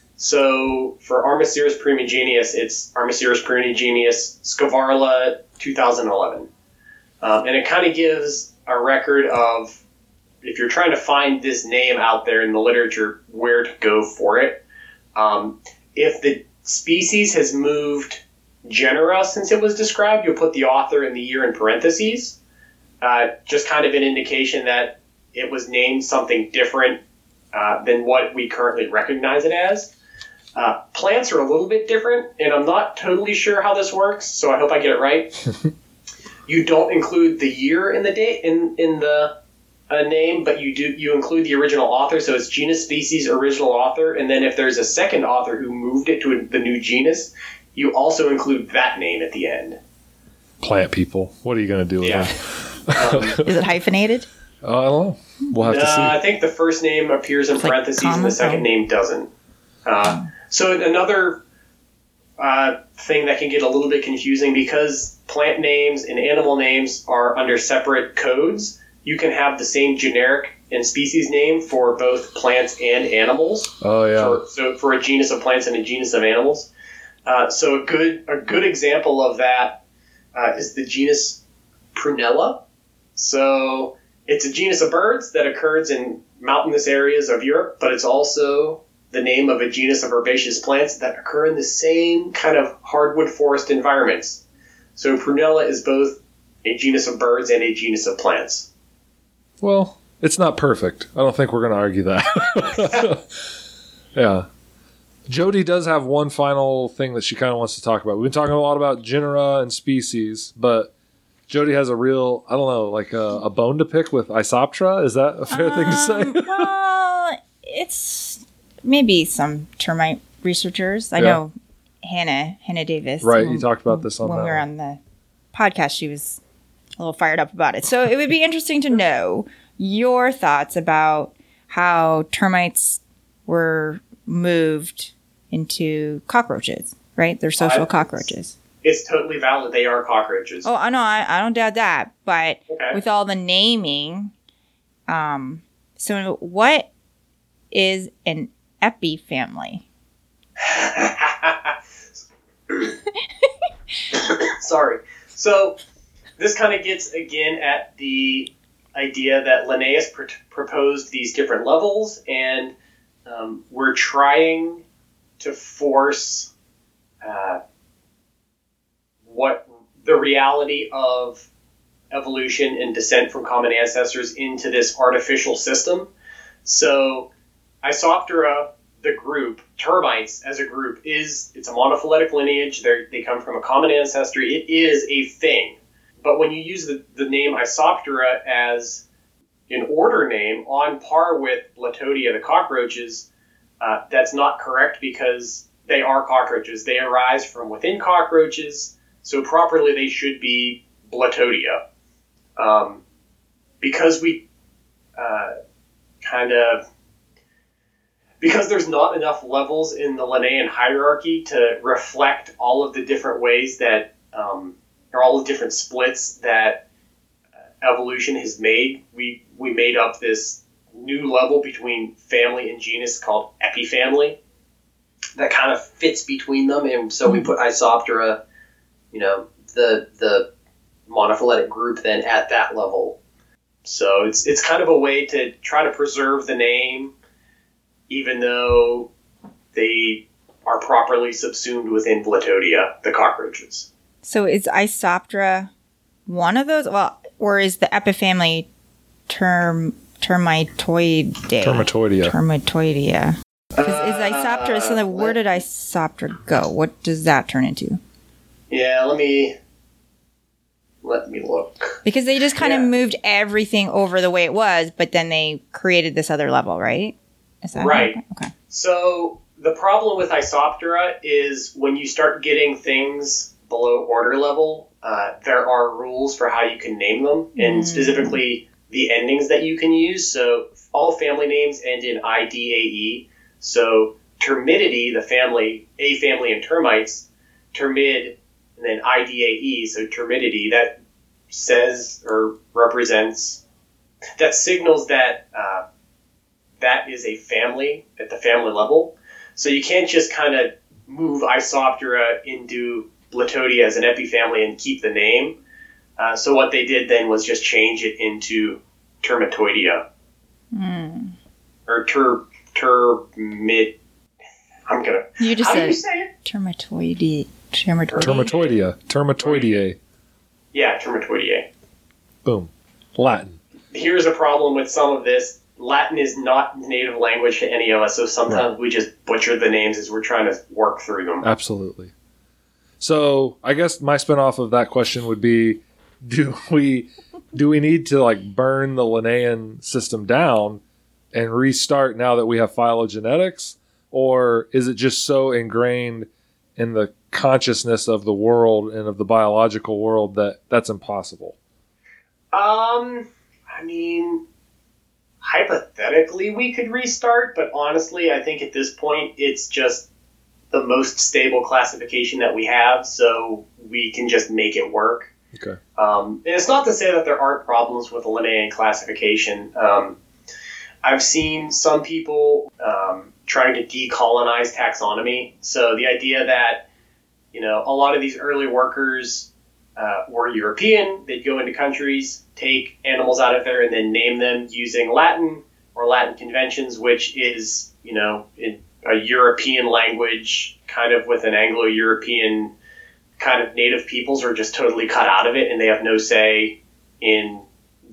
So for Armiseris primigenius, it's Armiseris primigenius Scavarla two thousand eleven. Um, and it kind of gives a record of, if you're trying to find this name out there in the literature, where to go for it. Um, if the species has moved genera since it was described, you'll put the author and the year in parentheses. Uh, just kind of an indication that it was named something different uh, than what we currently recognize it as. Uh, plants are a little bit different, and I'm not totally sure how this works, so I hope I get it right. You don't include the year in the date in in the uh, name, but you do you include the original author. So it's genus, species, original author, and then if there's a second author who moved it to a, the new genus, you also include that name at the end. Plant people, what are you going to do with yeah. that? Um, Is it hyphenated? Uh, I don't know. We'll have uh, to see. I think the first name appears in it's parentheses, like and the second name doesn't. Uh, so another uh, thing that can get a little bit confusing, because plant names and animal names are under separate codes, you can have the same generic and species name for both plants and animals. Oh yeah. For, so for a genus of plants and a genus of animals. Uh, so a good a good example of that uh, is the genus Prunella. So it's a genus of birds that occurs in mountainous areas of Europe, but it's also the name of a genus of herbaceous plants that occur in the same kind of hardwood forest environments. So Prunella is both a genus of birds and a genus of plants. Well, it's not perfect. I don't think we're going to argue that. Yeah. Jody does have one final thing that she kind of wants to talk about. We've been talking a lot about genera and species, but Jody has a real, I don't know, like a, a bone to pick with Isoptera. Is that a fair um, thing to say? Well, it's maybe some termite researchers. I yeah. know Hannah, Hannah Davis. Right, when, you talked about this on when that we were one. on the podcast. She was a little fired up about it. So it would be interesting to know your thoughts about how termites were moved into cockroaches, right? They're social uh, cockroaches. It's totally valid. They are cockroaches. Oh, I know. I, I don't doubt that. But okay. with all the naming, um, so what is an epifamily? Sorry. So this kind of gets, again, at the idea that Linnaeus pr- proposed these different levels, and um, we're trying to force uh, what the reality of evolution and descent from common ancestors into this artificial system. So Isoptera the group, termites as a group, is it's a monophyletic lineage. They they come from a common ancestry. It is a thing. But when you use the, the name Isoptera as an order name on par with Blatodia, the cockroaches, uh, that's not correct because they are cockroaches. They arise from within cockroaches, so properly they should be Blatodia. Um, because we uh, kind of... Because there's not enough levels in the Linnaean hierarchy to reflect all of the different ways that, um, or all the different splits that evolution has made, we, we made up this new level between family and genus called epifamily that kind of fits between them. And so we put Isoptera, you know, the the monophyletic group then at that level. So it's it's kind of a way to try to preserve the name, even though they are properly subsumed within Blatodia, the cockroaches. So is Isoptera one of those? Well, or is the epifamily term Termitoidae? Termitoidea. Termitoidea. Is, is Isoptera, so then where did Isoptera go? What does that turn into? Yeah, let me let me look. Because they just kind Yeah. of moved everything over the way it was, but then they created this other level, right? Is that Right. Okay. So the problem with Isoptera is when you start getting things below order level, uh, there are rules for how you can name them, and Mm. specifically the endings that you can use. So all family names end in I D A E. So Termididae, the family, a family in termites, termid, and then I D A E, so Termididae, that says or represents, that signals that uh, that is a family at the family level. So you can't just kind of move Isoptera into Blatodia as an epifamily and keep the name. Uh, so what they did then was just change it into Termitoidea. Mm. Or ter, termit. I'm going to. You just How do said you say it? Termitoidea. Termitoidea. Termitoidea. Termitoideae. Yeah, Termitoidea. Boom. Latin. Here's a problem with some of this. Latin is not native language to any of us, so sometimes Right. we just butcher the names as we're trying to work through them. Absolutely. So I guess my spinoff of that question would be, do we do we need to like burn the Linnaean system down and restart now that we have phylogenetics? Or is it just so ingrained in the consciousness of the world and of the biological world that that's impossible? Um, I mean, hypothetically we could restart, but honestly, I think at this point it's just the most stable classification that we have, so we can just make it work. Okay. Um, and it's not to say that there aren't problems with the Linnaean classification. Um, I've seen some people um, trying to decolonize taxonomy. So the idea that, you know, a lot of these early workers uh, were European, they'd go into countries, take animals out of there, and then name them using Latin or Latin conventions, which is, you know, in a European language, kind of with an Anglo-European kind of native peoples are just totally cut out of it, and they have no say in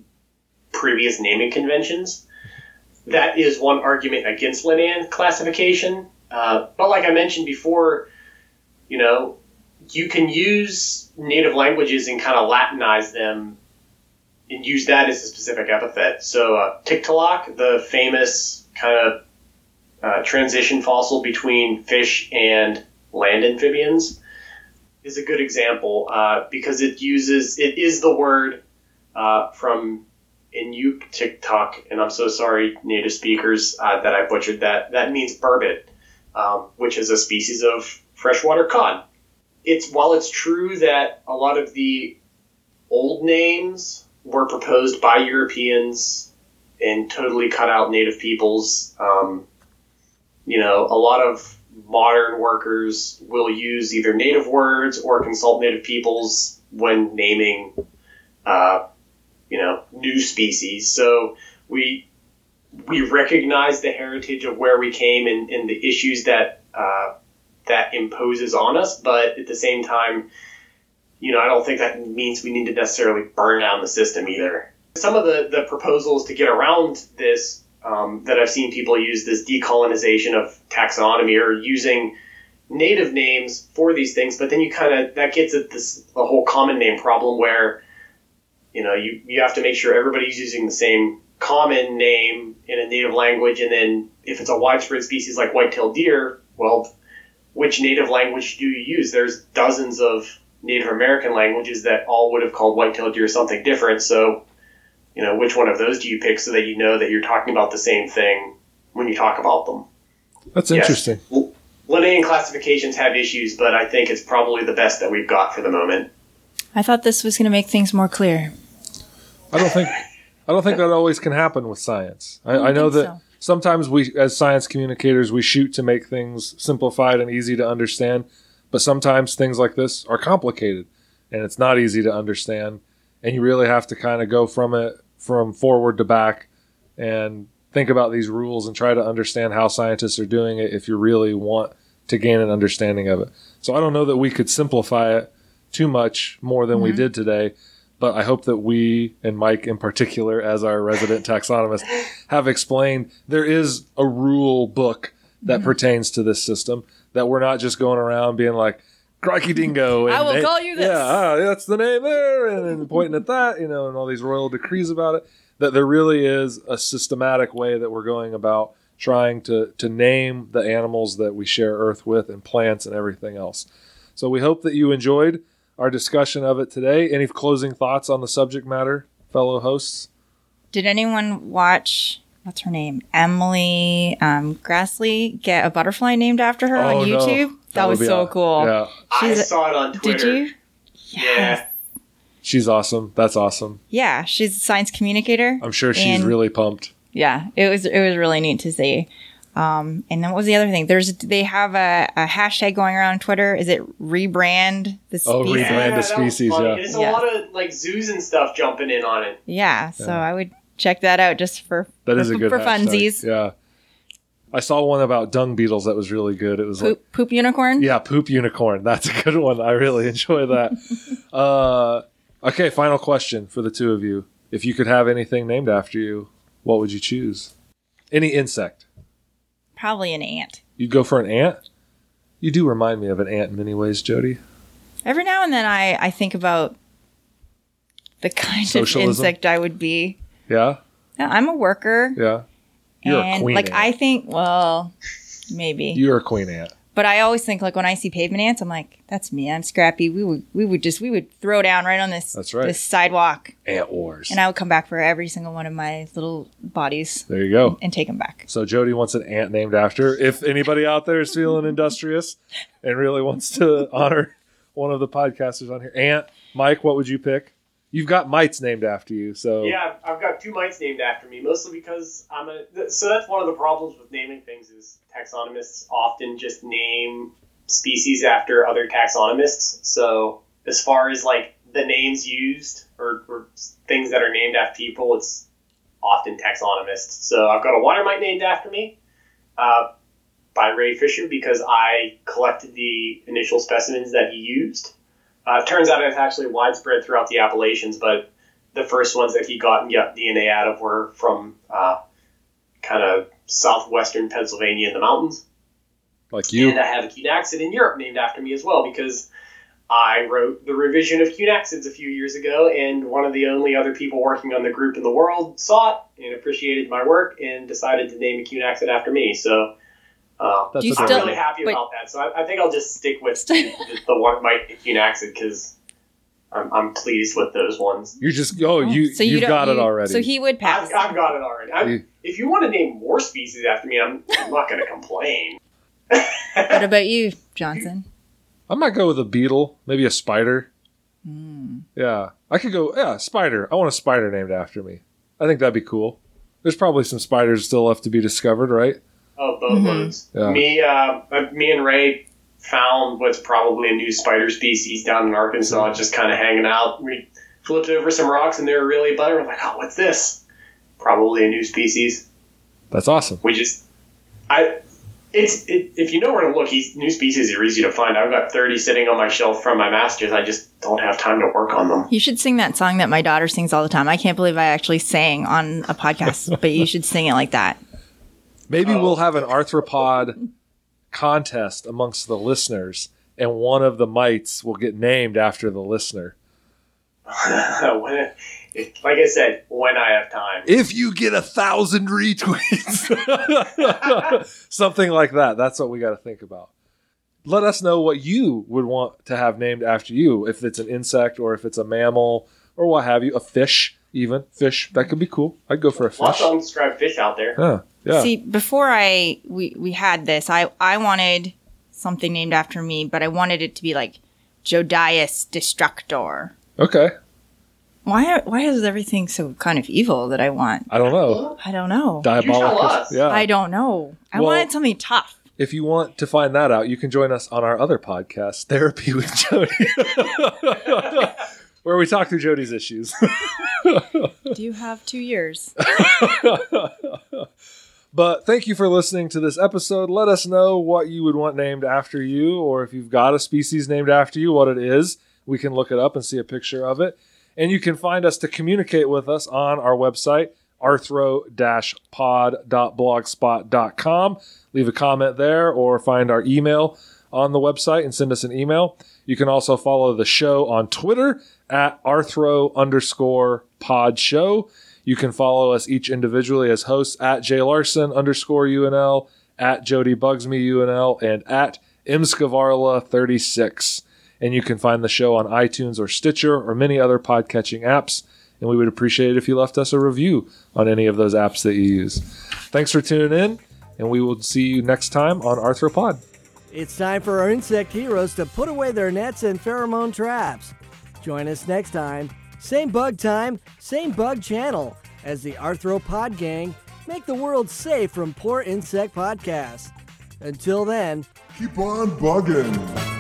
previous naming conventions. That is one argument against Linnaean classification. Uh, but like I mentioned before, you know, you can use native languages and kind of Latinize them and use that as a specific epithet. So uh, Tiktaalik, the famous kind of uh, transition fossil between fish and land amphibians, is a good example uh, because it uses, it is the word uh, from Inuktitut, and I'm so sorry, native speakers, uh, that I butchered that. That means burbot, um, which is a species of freshwater cod. It's while it's true that a lot of the old names were proposed by Europeans and totally cut out native peoples, um, you know, a lot of modern workers will use either native words or consult native peoples when naming, uh, you know, new species. So we we recognize the heritage of where we came and, and the issues that uh, that imposes on us, but at the same time, you know, I don't think that means we need to necessarily burn down the system either. Some of the, the proposals to get around this um, that I've seen people use this decolonization of taxonomy or using native names for these things, but then you kind of, that gets at this, the whole common name problem where, you know, you, you have to make sure everybody's using the same common name in a native language, and then if it's a widespread species like white-tailed deer, well, which native language do you use? There's dozens of Native American languages that all would have called white-tailed deer something different, so, you know, which one of those do you pick so that you know that you're talking about the same thing when you talk about them? That's interesting. Yes. Linnaean classifications have issues, but I think it's probably the best that we've got for the moment. I thought this was going to make things more clear. I don't think I don't think that always can happen with science. I, I, I know that so. sometimes we, as science communicators, we shoot to make things simplified and easy to understand, but sometimes things like this are complicated, and it's not easy to understand, and you really have to kind of go from it from forward to back and think about these rules and try to understand how scientists are doing it if you really want to gain an understanding of it. So I don't know that we could simplify it too much more than mm-hmm. we did today, but I hope that we, and Mike in particular, as our resident taxonomist, have explained there is a rule book that mm-hmm. pertains to this system, that we're not just going around being like, crikey dingo. And I will they, call you this. Yeah, ah, that's the name there, and then pointing at that, you know, and all these royal decrees about it, that there really is a systematic way that we're going about trying to, to name the animals that we share Earth with and plants and everything else. So we hope that you enjoyed our discussion of it today. Any closing thoughts on the subject matter, fellow hosts? Did anyone watch, what's her name, Emily um, Grassley get a butterfly named after her oh, on YouTube? No. That, that was so a, cool. Yeah. She's I saw it on Twitter. Did you? Yes. Yeah. She's awesome. That's awesome. Yeah, she's a science communicator. I'm sure she's really pumped. Yeah, it was it was really neat to see. Um, and then what was the other thing? There's they have a, a hashtag going around on Twitter. Is it rebrand the species? Oh, rebrand yeah, the species. Yeah, there's yeah. a lot of like zoos and stuff jumping in on it. Yeah, so yeah. I would check that out just for that for, is a good for hashtag. funsies. Yeah, I saw one about dung beetles that was really good. It was poop, like poop unicorn. Yeah, poop unicorn. That's a good one. I really enjoy that. uh, okay, final question for the two of you: if you could have anything named after you, what would you choose? Any insect. Probably an ant. You'd go for an ant? You do remind me of an ant in many ways, Jody. Every now and then I, I think about the kind Socialism? of insect I would be. Yeah? Yeah, I'm a worker. Yeah. You're and a queen like ant. I think, well, maybe. You're a queen ant. But I always think like when I see pavement ants, I'm like, that's me. I'm scrappy. We would we would just we would throw down right on this That's right. this sidewalk. Ant wars. And I would come back for every single one of my little bodies. There you go. And take them back. So Jody wants an ant named after her. If anybody out there is feeling industrious and really wants to honor one of the podcasters on here, Ant, Mike, what would you pick? You've got mites named after you, so yeah, I've got two mites named after me, mostly because I'm a. So that's one of the problems with naming things is taxonomists often just name species after other taxonomists. So as far as like the names used or, or things that are named after people, it's often taxonomists. So I've got a water mite named after me uh, by Ray Fisher because I collected the initial specimens that he used. Uh, it turns out it's actually widespread throughout the Appalachians, but the first ones that he got and got D N A out of were from uh, kind of southwestern Pennsylvania in the mountains. Like you. And I have a Cunaxid in Europe named after me as well because I wrote the revision of Cunaxids a few years ago, and one of the only other people working on the group in the world saw it and appreciated my work and decided to name a Cunaxid after me. So uh, That's you I'm still, really happy but, about that. So I, I think I'll just stick with the, the one mite Cunaxid because I'm, I'm pleased with those ones. You're just oh you so you you've don't- got it you- already. So he would pass. I've, I've got it already. I, You- if you want to name more species after me, I'm, I'm not going to complain. What about you, Johnson? I might go with a beetle, maybe a spider. Mm. Yeah, I could go. Yeah, spider. I want a spider named after me. I think that'd be cool. There's probably some spiders still left to be discovered, right? Oh, boatloads. Mm-hmm. Yeah. Me, uh, me and Ray found what's probably a new spider species down in Arkansas, just kind of hanging out. We flipped over some rocks and they were really abundant. We're like, oh, what's this? Probably a new species. That's awesome. We just, I, It's it, if you know where to look, he's, new species are easy to find. I've got thirty sitting on my shelf from my masters. I just don't have time to work on them. You should sing that song that my daughter sings all the time. I can't believe I actually sang on a podcast, but you should sing it like that. Maybe Oh. we'll have an arthropod contest amongst the listeners, and one of the mites will get named after the listener. When- like I said, when I have time. If you get a thousand retweets, something like that. That's what we got to think about. Let us know what you would want to have named after you. If it's an insect or if it's a mammal or what have you, a fish, even fish. That could be cool. I'd go for a Lots fish. of undescribed fish out there. Yeah, yeah. See, before I we, we had this, I, I wanted something named after me, but I wanted it to be like Jodias Destructor. Okay. Why why is everything so kind of evil that I want? I don't know. I don't know. Diabolical. us. Yeah. I don't know. I Well- wanted something tough. If you want to find that out, you can join us on our other podcast, Therapy with Jody, where we talk through Jody's issues. Do you have two years? But thank you for listening to this episode. Let us know what you would want named after you, or if you've got a species named after you, what it is. We can look it up and see a picture of it. And you can find us to communicate with us on our website, arthro dash pod dot blogspot dot com. Leave a comment there or find our email on the website and send us an email. You can also follow the show on Twitter at arthro underscore pod show. You can follow us each individually as hosts at jlarson underscore UNL, at Jody Bugsme UNL, and at mskavarla thirty-six. And you can find the show on iTunes or Stitcher or many other podcatching apps. And we would appreciate it if you left us a review on any of those apps that you use. Thanks for tuning in, and we will see you next time on Arthropod. It's time for our insect heroes to put away their nets and pheromone traps. Join us next time, same bug time, same bug channel, as the Arthropod gang make the world safe from poor insect podcasts. Until then, Keep on bugging.